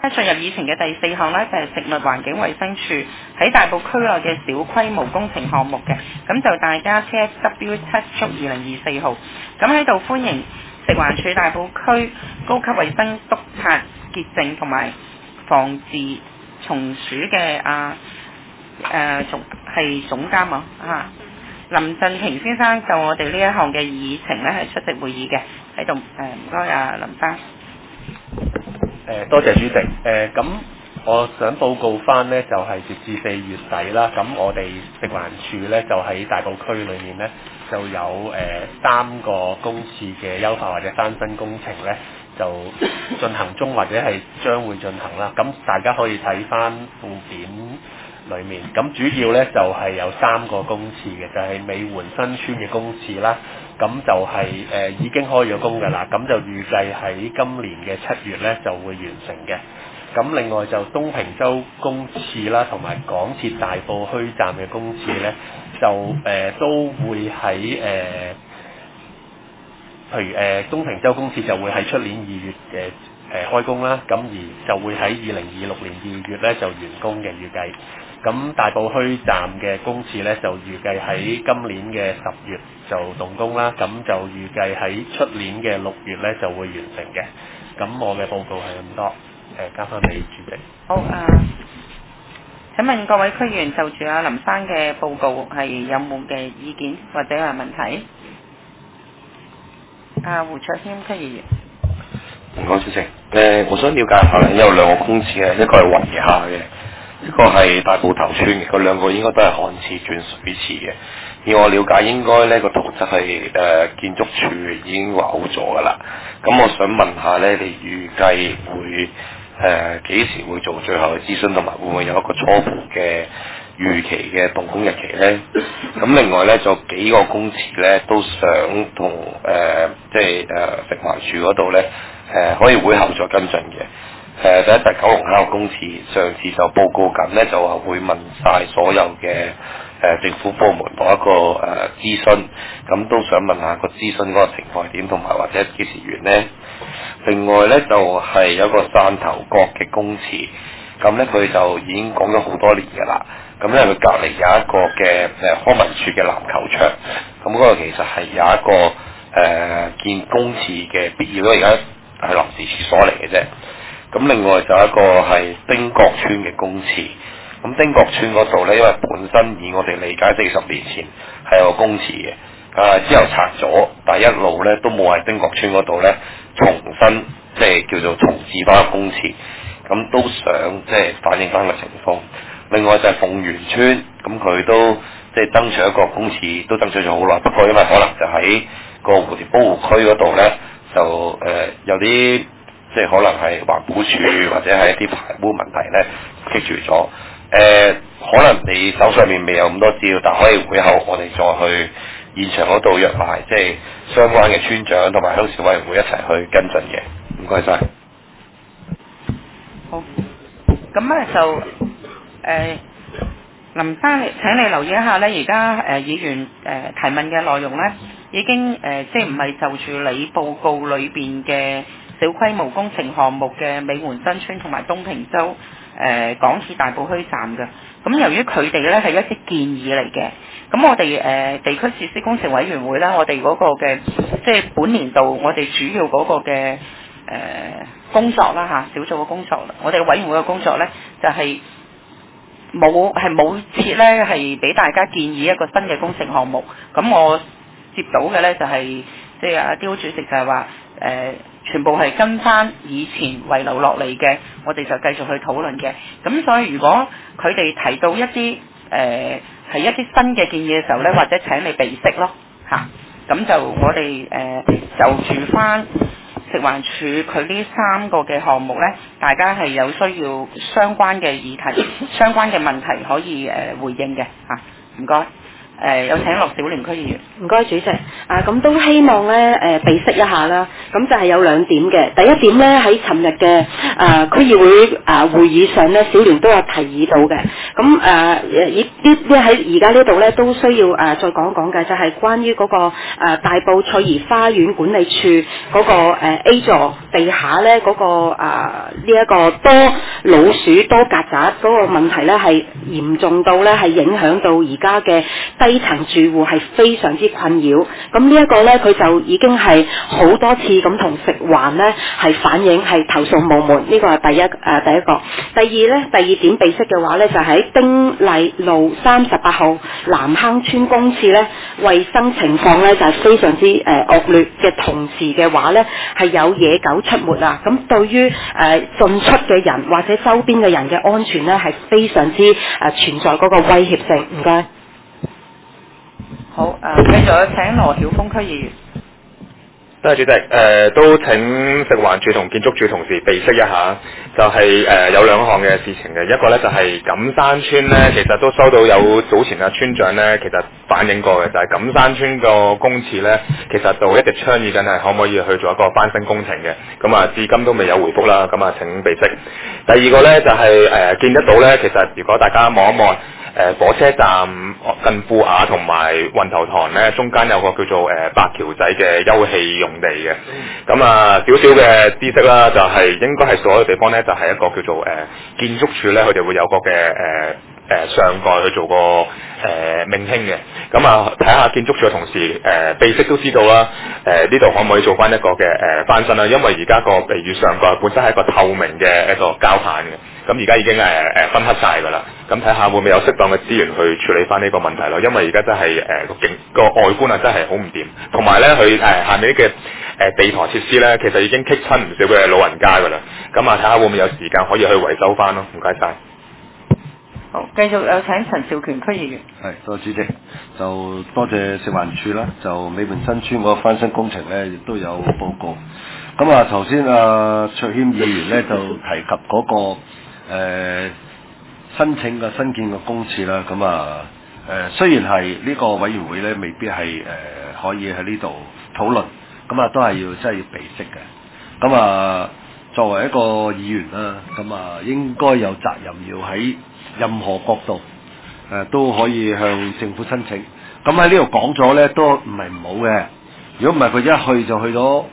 進入議程嘅第4項呢，就係食物環境衞生署喺大埔區內嘅小規模工程項目嘅，咁就大家 CSW 7/2024號，咁喺度歡迎食環署大埔區高級衞生督察潔淨同埋防治蟲鼠嘅總監林振廷先生就我哋呢一項嘅議程呢係出席會議嘅，喺度唔該林生。 多謝主席。咁我想報告翻呢，就係截至4月底啦。咁我哋食環署呢，就喺大埔區裏面呢，就有3個公廁嘅優化或者翻新工程呢，就進行中或者係將會進行啦。咁大家可以睇翻附件裏面。咁主要呢，就係有3個公廁嘅，就係美援新村嘅公廁啦。咁就係已經開咗工㗎啦，咁就預計喺今年嘅7月呢就會完成嘅。咁另外就東平洲公廁啦，同埋港鐵大埔墟站嘅公廁呢，就都會喺譬如東平洲公廁就會喺出年2月開工啦，咁而就會喺2026年2月呢就完工嘅預計。咁大埔墟站嘅公廁呢，就預計喺今年嘅10月就動工啦，咁就預計喺出年嘅6月呢就會完成嘅。咁我嘅報告係咁多，交翻俾主席。 好請問各位區議員就住林生嘅報告係有冇嘅意見或者係問題？胡卓謙區議員。 唔該，主席。我想了解下咧，有2個公廁嘅，一個係圍下嘅，一個係大埔頭村嘅，佢2個應該都係旱廁轉水廁嘅。以我了解，應該呢個圖則係建築署已經畫好咗㗎啦。咁我想問下咧，你預計會幾時會做最後嘅諮詢，同埋會唔會有一個初步嘅預期嘅動工日期咧？咁另外咧，就幾個公廁咧都想同食環署嗰度咧可以會後再跟進嘅。第一就係九龍坑公廁，上次就報告緊咧，就話會問晒所有嘅政府部門攞一個諮詢，咁都想問下個諮詢嗰個情況係點，同埋或者幾時完呢？另外咧就係有一個汕頭角嘅公廁，咁咧佢就已經講咗好多年㗎啦。咁咧佢隔離有一個嘅康文署嘅籃球場，咁嗰個其實係有一個建公廁嘅必要，而家係臨時廁所嚟嘅啫。咁另外就有一個係丁角村嘅公廁，咁丁角村嗰度咧，因為本身以我哋理解40年前係有個公廁嘅，之後拆咗，但係一路咧都冇喺丁角村嗰度咧重新即係叫做重置翻個公廁，咁都想即係反映翻個情況。另外就係鳳園村，咁佢都即係爭取一個公廁，都爭取咗好耐，不過因為可能就喺個蝴蝶保護區嗰度咧，就有啲即係可能係環保署或者係一啲排污問題咧棘住咗。可能你手上面未有咁多資料，但可以會後我哋再去現場嗰度約埋即係相關嘅村長同埋鄉事委員會一齊去跟進嘅。唔該晒。 好，咁咧就林生，請你留意一下咧，而家議員提問嘅內容咧，已經即係唔係就住你報告裏邊嘅小規模工程項目嘅美援新村同埋東平洲港鐵大埔墟站嘅。咁由於佢哋咧係一啲建議嚟嘅，咁我哋地區設施工程委員會咧，我哋嗰個嘅即係本年度我哋主要嗰個嘅工作啦小組嘅工作，我哋委員會嘅工作咧就係冇設咧係俾大家建議一個新嘅工程項目。咁我接到嘅咧就係即係阿刁主席就係話全部係跟翻以前遺留落嚟嘅，我哋就繼續去討論嘅。咁所以如果佢哋提到一啲係一啲新嘅建議嘅時候咧，或者請你備悉咯嚇。咁就我哋就住翻食環署佢呢3個嘅項目咧，大家係有需要相關嘅議題、相關嘅問題可以回應嘅嚇。唔該。 有請樂小蓮區議員。 唔該主席，咁都希望咧備悉一下啦。咁就係有兩點嘅。第一點咧喺尋日嘅區議會會議上咧，小聯都有提議到嘅。咁喺而家呢度咧都需要再講一講嘅，就係關於嗰個大埔翠怡花園管理處嗰個A 座地下咧嗰個呢一個多老鼠多曱甴嗰個問題咧係嚴重到咧係影響到而家嘅低層住戶係非常之困擾。咁呢一個咧佢就已經係好多次咁同食環咧係反映係投訴無門，呢個係第一個。第二點備悉嘅話咧就喺丁麗路38號南坑村公廁咧衛生情況咧就係非常之惡劣嘅，同時嘅話咧係有野狗出沒啊。咁對於進出嘅人或者周邊嘅人嘅安全咧係非常之存在嗰個威脅性。唔該。 好，繼續有請羅曉峰區議員。 多謝主席，都請食環署同建築署同時備悉一下，就係有兩項嘅事情嘅，一個咧就係錦山村咧，其實都收到有早前村長咧，其實反映過嘅，就係錦山村個公廁咧，其實就一直倡議緊係可唔可以去做一個翻新工程嘅，咁至今都未有回覆啦，咁請備悉。第二個咧就係見得到咧，其實如果大家望一望。火車站近富雅同埋運頭塘咧，中間有個叫做白橋仔嘅休憩用地嘅。咁少少嘅知識啦，就係應該係所有地方咧，就係一個叫做建築署咧，佢哋會有個嘅上蓋去做個命興嘅。咁睇下建築署嘅同事備悉都知道啦。呢度可唔可以做翻一個嘅翻新啦？因為而家個避雨上蓋本身係一個透明嘅一個膠板嘅。咁而家已經分黑晒㗎啦，咁睇下會唔會有適當嘅資源去處理翻呢個問題咯？因為而家真係個外觀真係好唔掂，同埋咧佢下面嘅地台設施咧，其實已經棘親唔少嘅老人家㗎啦。咁睇下會唔會有時間可以去維修翻咯？唔該晒。 好，繼續有請陳兆權區議員。 係，多謝主席，就多謝食環署啦。就美門新村嗰個翻新工程咧，亦都有報告。咁頭先卓謙議員咧就提及嗰個申請嘅新建嘅公廁啦，雖然係呢個委員會咧未必係可以喺呢度討論，都係真係要備悉嘅。作為一個議員啦，應該有責任要喺任何角度都可以向政府申請。咁喺呢度講咗咧都唔係唔好嘅，如果唔係佢一去就去咗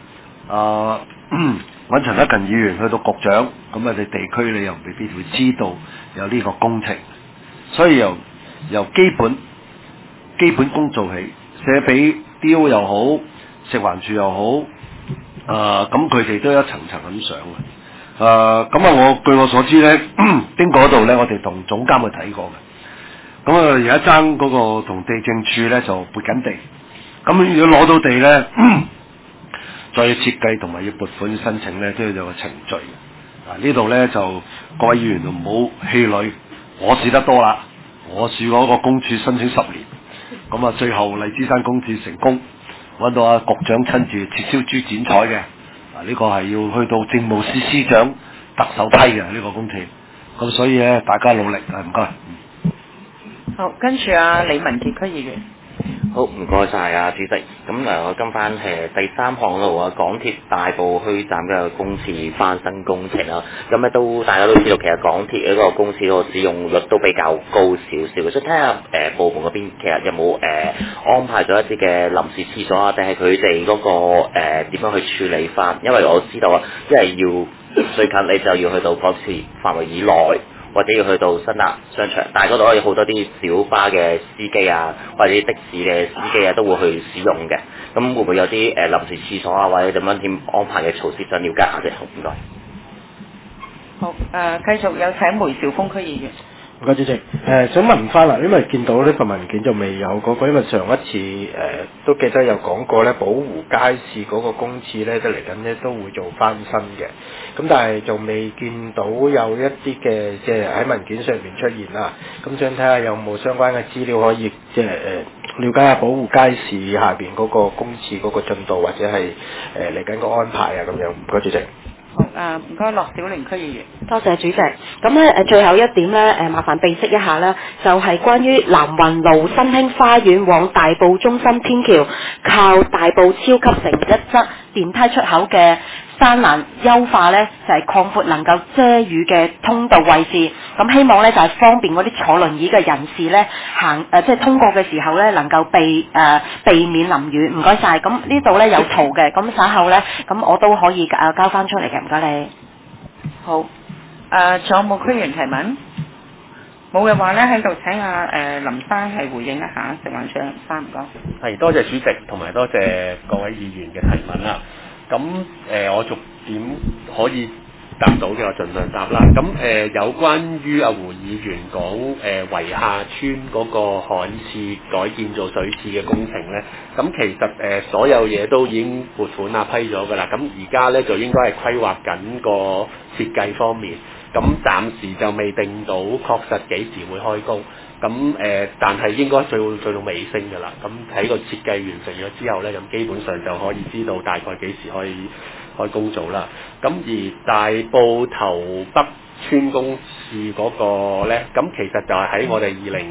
揾陳克勤議員去到局長，咁你地區你又未必會知道有呢個工程，所以由基本功做起，寫俾 D.O. 又好，食環署又好，咁佢哋都一層層咁上嘅。據我所知咧，經過嗰度咧，我哋同總監去睇過嘅。而家爭嗰個同地政處咧就撥緊地，咁如果攞到地咧。再要設計同埋要撥款申請咧，都要有個程序。呢度咧就各位議員就唔好氣餒，我試得多啦，我試過一個公廁申請10年，最後荔枝山公廁成功，揾到局長親自切燒豬剪彩嘅。呢個係要去到政務司司長、特首批嘅呢個工程。咁所以咧，大家努力，唔該。 好，跟住李文傑區議員。 好，唔該晒主席。咁我跟翻第三項嗰度港鐵大埔墟站嘅公廁翻新工程啦。咁咧大家都知道，其實港鐵嗰個公廁嗰個使用率都比較高少少嘅，所以睇下部門嗰邊其實有冇安排咗一啲嘅臨時廁所啊，定係佢哋嗰個點樣去處理翻？因為我知道因為要最近你就要去到港鐵範圍以內。或者要去到新立商場，但係嗰度可以好多啲小巴嘅司機啊，或者的士嘅司機啊，都會去使用嘅。咁會唔會有啲臨時廁所啊，或者點安排嘅措施想了解下啫？唔該。 好，繼續有請梅兆峰區議員。 唔該主席，想問翻啦，因為見到呢份文件就未有嗰個，因為上一次都記得有講過咧，寶湖街市嗰個公廁咧，都嚟緊咧都會做翻新嘅，咁但係就未見到有一啲嘅即係喺文件上面出現啦，咁想睇下有冇相關嘅資料可以即係了解下寶湖街市下邊嗰個公廁嗰個進度或者係嚟緊個安排啊咁樣。唔該主席。 好，唔該，樂小玲區議員。 多謝主席。咁咧最後一點咧麻煩備悉一下啦，就係關於南雲路新興花園往大埔中心天橋靠大埔超級城一側電梯出口嘅山欄優化咧，就係擴闊能夠遮雨嘅通道位置。咁希望咧就係方便嗰啲坐輪椅嘅人士咧行即係通過嘅時候咧能夠避免淋雨。唔該晒。咁呢度咧有圖嘅，咁稍後咧咁我都可以交翻出嚟嘅。唔該你。 好。仲有冇區議員提問？冇嘅話咧，喺度請林生係回應一下，食環署林生，唔該。 係，多謝主席同埋多謝各位議員嘅提問啦。咁我逐點可以答到嘅，我盡量答啦。咁有關於阿胡議員講圍下村嗰個旱廁改建做水廁嘅工程咧，咁其實所有嘢都已經撥款批咗㗎啦。咁而家咧就應該係規劃緊個設計方面。咁暫時就未定到確實幾時會開工，咁但係應該最到尾聲㗎啦。咁喺個設計完成咗之後呢，咁基本上就可以知道大概幾時可以開工做啦。咁而大埔頭北村公廁嗰個呢，咁其實就係喺我哋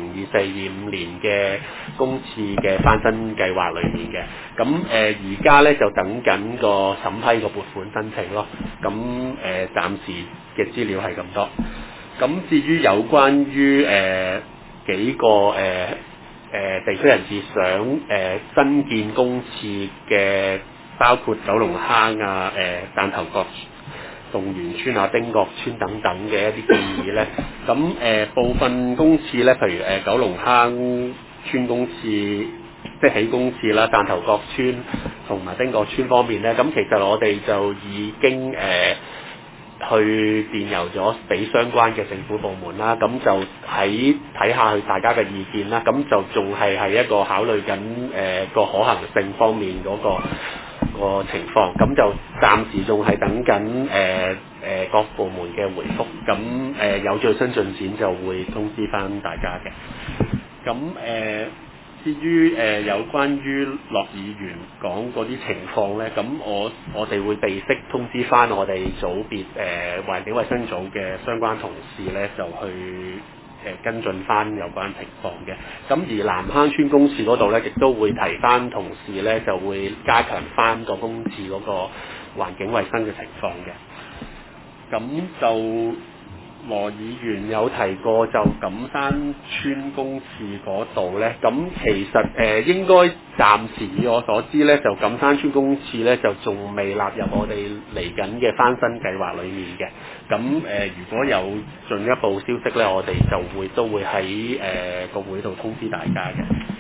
2024-25年嘅公廁嘅翻新計劃裏面嘅。咁而家呢，就等緊個審批個撥款申請咯。咁暫時嘅資料係咁多。咁至於有關於幾個地區人士想新建公廁嘅，包括九龍坑啊、彈頭角動員村啊、丁角村等等嘅一啲建議呢，咁部分公廁呢，譬如九龍坑村公廁，即係起公廁啦，彈頭角村同埋丁角村方面呢，咁其實我哋就已經去電郵咗俾相關嘅政府部門啦，咁就睇下佢大家嘅意見啦，咁就仲係一個考慮緊個可行性方面嗰個情況，咁就暫時仲係等緊各部門嘅回覆，咁有最新進展就會通知翻大家嘅。咁至於有關於樂議員講嗰啲情況呢，咁我哋會備悉通知翻我哋組別環境衛生組嘅相關同事呢，就去跟進翻有關情況嘅。咁而南坑村公廁嗰度呢，亦都會提翻同事呢，就會加強翻個公廁嗰個環境衛生嘅情況嘅。咁就羅議員有提過就錦山村公廁嗰度呢，咁其實應該暫時以我所知呢，就錦山村公廁呢，就仲未納入我哋嚟緊嘅翻新計劃裡面嘅。咁如果有進一步消息呢，我哋就都會喺個會度通知大家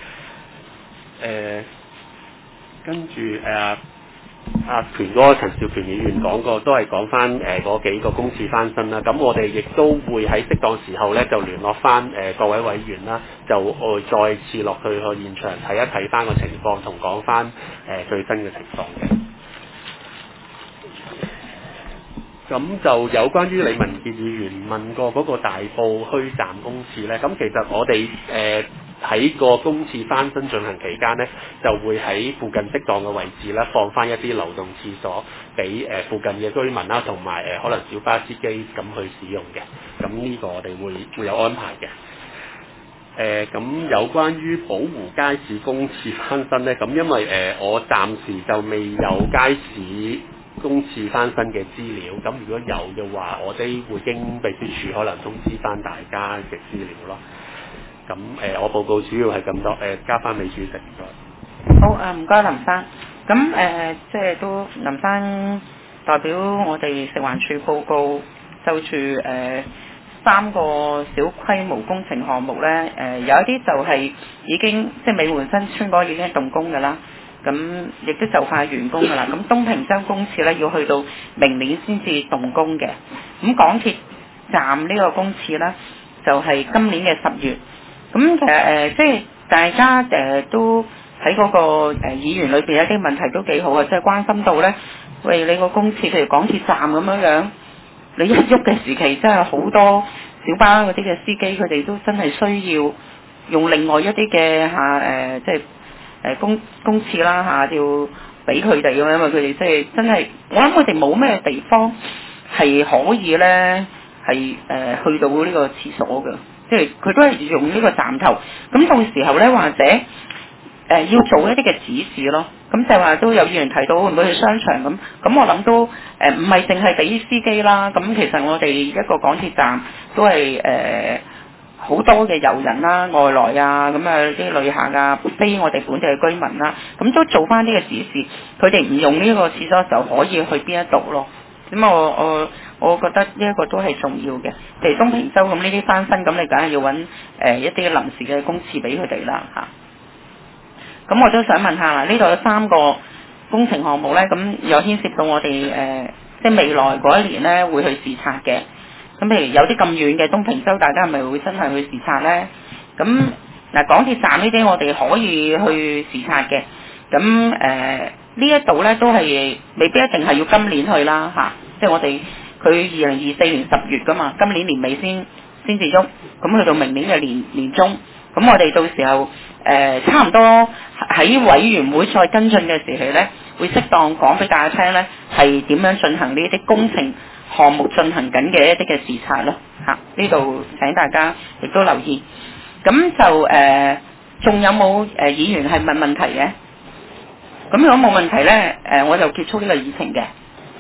嘅。跟住權嗰個陳兆權議員講過，都係講翻嗰幾個公廁翻新啦。咁我哋亦都會喺適當時候咧，就聯絡翻各位委員啦，就再次落去現場睇一睇翻個情況，同講翻最新嘅情況嘅。咁就有關於李文傑議員問過嗰個大埔墟站公廁咧，咁其實我哋喺個公廁翻新進行期間呢，就會喺附近適當嘅位置啦，放翻一啲流動廁所俾附近嘅居民啦，同埋可能小巴司機咁去使用嘅。咁呢個我哋會有安排嘅。咁有關於寶湖街市公廁翻新呢，咁因為我暫時就未有街市公廁翻新嘅資料，咁如果有嘅話，我哋會經秘書處可能通知翻大家嘅資料咯。咁我報告主要係咁多，交翻俾主席。 好唔該林生。咁即係都林生代表我哋食環署報告，就住3個小規模工程項目咧，有一啲就係已經即係美門新村嗰個已經動工㗎啦。咁亦都就快完工㗎啦。咁東平洲公廁咧要去到明年先至動工嘅。咁港鐵站呢個公廁咧就係今年嘅10月。咁其實即係大家都喺嗰個議員裏邊有啲問題都幾好啊，即係關心到咧，喂你個公廁譬如港鐵站咁樣，你一喐嘅時期真係好多小巴嗰啲嘅司機佢哋都真係需要用另外一啲嘅即係公廁啦要俾佢哋㗎嘛，因為佢哋即係真係，我諗佢哋冇咩地方係可以咧係去到呢個廁所嘅，即係佢都係用呢個站頭。咁到時候咧，或者要做一啲嘅指示咯。咁就話都有議員提到會唔會去商場咁，咁我諗都唔係淨係俾司機啦。咁其實我哋一個港鐵站都係好多嘅遊人啦、外來啊，咁啊啲旅客啊，非我哋本地嘅居民啦，咁都做翻呢個指示，佢哋唔用呢個廁所就可以去邊一度咯。咁我覺得呢一個都係重要嘅。譬如東平洲咁呢啲翻新，咁你梗係要揾一啲臨時嘅公廁俾佢哋啦嚇。咁我都想問下啦，呢度有3個工程項目呢，咁有牽涉到我哋即係未來嗰一年呢會去視察嘅。咁譬如有啲咁遠嘅東平洲，大家係咪會真係去視察呢？咁嗱，港鐵站呢啲我哋可以去視察嘅。咁呢一度呢都係未必一定係要今年去啦嚇，即係我哋佢2024年10月㗎嘛，今年年尾先至喐，咁去到明年嘅年中，咁我哋到時候差唔多喺委員會再跟進嘅時期呢，會適當講俾大家聽呢，係點樣進行呢啲工程項目進行緊嘅一啲嘅視察咯嚇。呢度請大家亦都留意。咁就仲有冇議員係問問題嘅？咁如果冇問題呢，我就結束呢個議程嘅。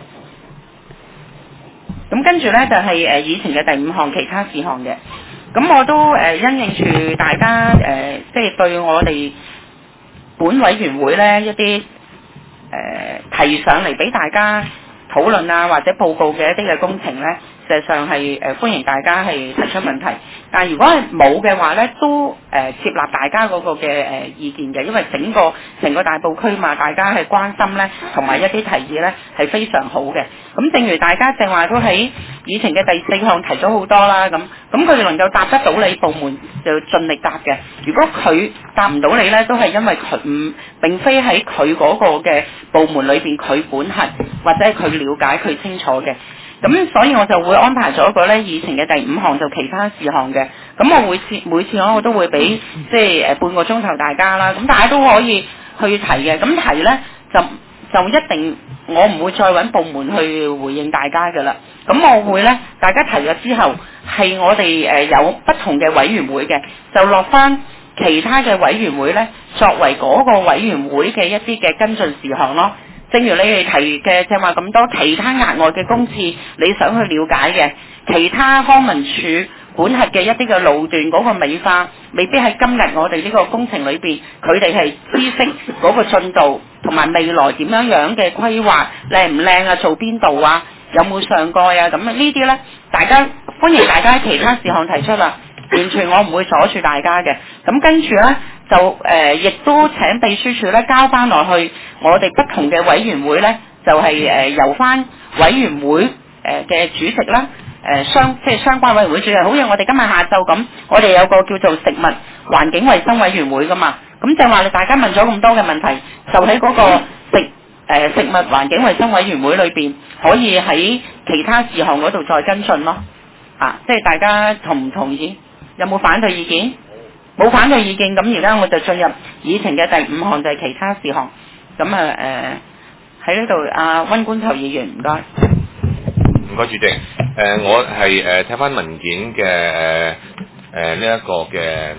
咁跟住呢，就係議程嘅第5項其他事項嘅。咁我都因應住大家即係對我哋本委員會呢一啲提上嚟俾大家討論啊，或者報告嘅一啲嘅工程呢，事實上係歡迎大家係提出問題。但係如果係冇嘅話呢，都接納大家嗰個嘅意見嘅，因為成個大埔區嘛，大家係關心呢，同埋一啲提議呢係非常好嘅。咁正如大家正話都喺議程嘅第4項提咗好多啦，咁佢哋能夠答得到你部門就盡力答嘅。如果佢答唔到你呢，都係因為佢並非喺佢嗰個嘅部門裏邊佢管轄，或者係佢了解佢清楚嘅。咁所以我就會安排咗一個咧議程嘅第5項就其他事項嘅。咁我每次我都會俾即係半個鐘頭大家啦。咁大家都可以去提嘅。咁提咧就一定我唔會再揾部門去回應大家㗎啦。咁我會咧大家提咗之後係我哋有不同嘅委員會嘅，就落翻其他嘅委員會咧作為嗰個委員會嘅一啲嘅跟進事項咯。正如你哋提嘅正話咁多其他額外嘅公廁你想去了解嘅，其他康文署管轄嘅一啲嘅路段嗰個美化，未必喺今日我哋呢個工程裏邊，佢哋係知悉嗰個進度同埋未來點樣嘅規劃靚唔靚啊，做邊度啊，有冇上蓋啊，咁呢啲呢，大家歡迎大家喺其他事項提出啦，完全我唔會阻住大家嘅。咁跟住呢，就亦都請秘書處咧交翻落去我哋不同嘅委員會咧，就係由翻委員會嘅主席啦，即係相關委員會主席，好似我哋今日下晝咁，我哋有個叫做食物環境衛生委員會噶嘛。咁正話你大家問咗咁多嘅問題，就喺嗰個食物環境衛生委員會裏邊，可以喺其他事項嗰度再跟進咯。即係大家同唔同意？有冇反對意見？冇反對意見，咁而家我就進入議程嘅第5項，就係其他事項。咁喺呢度，阿溫觀頭議員，唔該。 唔該，主席。我係睇翻文件嘅呢一個嘅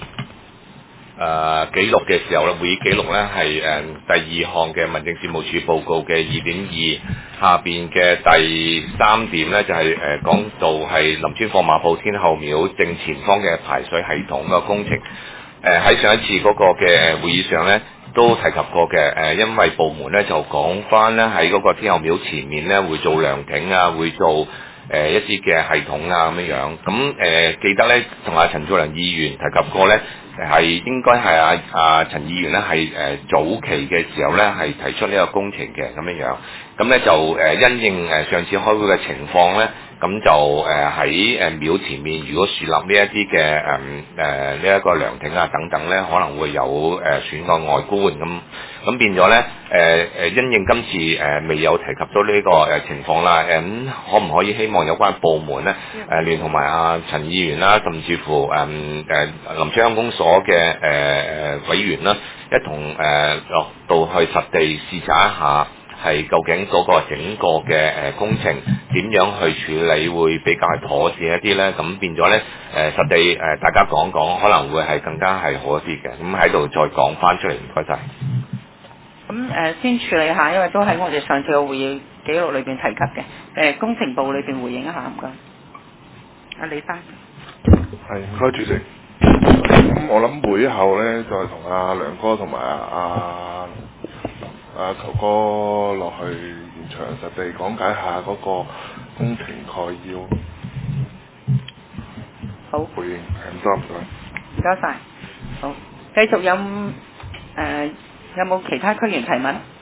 記錄嘅時候咧，會議記錄咧係第2項嘅民政事務處報告嘅2.2下邊嘅第3點咧，就係講到係林村貨馬鋪天后廟正前方嘅排水系統嘅工程。喺上一次嗰個嘅會議上咧都提及過嘅。因為部門咧就講翻咧喺嗰個天后廟前面咧會做涼亭啊，會做一啲嘅系統啊咁樣樣。咁記得咧同阿陳祖良議員提及過咧，係應該係阿陳議員咧係早期嘅時候咧係提出呢個工程嘅咁樣樣。咁咧就因應上次開會嘅情況咧，咁就喺廟前面如果樹立呢一啲嘅呢一個涼亭啊等等咧，可能會有損害外觀咁變咗咧因應今次未有提及到呢個情況啦，可唔可以希望有關部門咧聯同埋阿陳議員啦，甚至乎林村鄉公所嘅委員啦， 一同落到去實地視察一下，係究竟嗰個整個嘅工程點樣去處理會比較妥善一啲呢？咁變咗呢，實地大家講講，可能會係更加係好一啲嘅。咁喺度再講翻出嚟，唔該晒。 咁先處理下，因為都喺我哋上次嘅會議記錄裏邊提及嘅，工程部裏邊回應一下，唔該。阿李生。 係，唔該主席。咁我諗會後咧，再同阿梁哥同埋阿球哥落去現場實地講解下嗰個工程概要。 好。 回應係咁多，唔該。 唔該晒。好，繼續有冇其他區員提問？